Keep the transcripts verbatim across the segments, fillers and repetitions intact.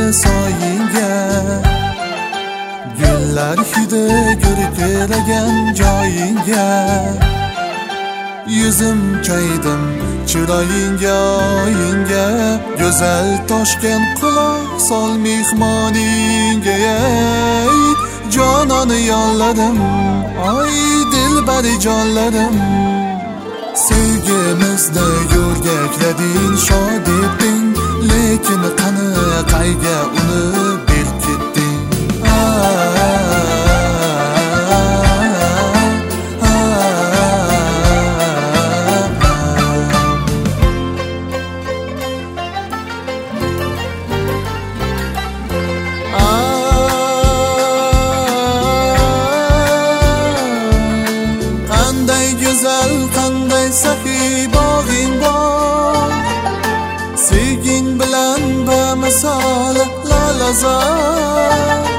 soyingga, gullar hidi gurkiragan joyingga, yuzim choydim chiroyingga, oyingga, go'zal toshkent quloq sol mehmoningga. Ey jononi yolladim, oy dilbari jonlarim, sevgimizda yo'rgaklading, shod etding, lekin qani qayga uni berkitding. Güzel qanday saxiy bog'ing bor, sevging bilan bamisol lalazor.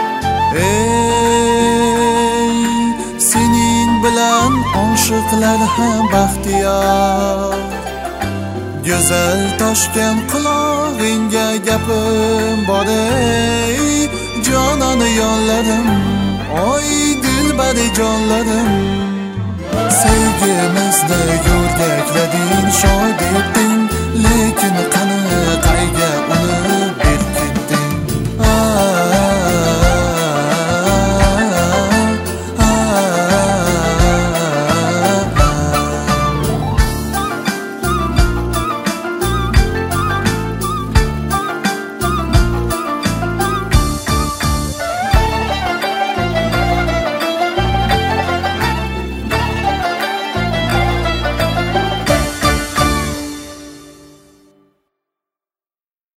Ey sening bilan oshiqlar ham baxtiyor, go'zal toshkent qulog'ingga gapim bor. Ey jononi yollarim, oy dilbari jonlarim, sevgimizda yo'rgaklading, shod etding, lekin qani qayga uni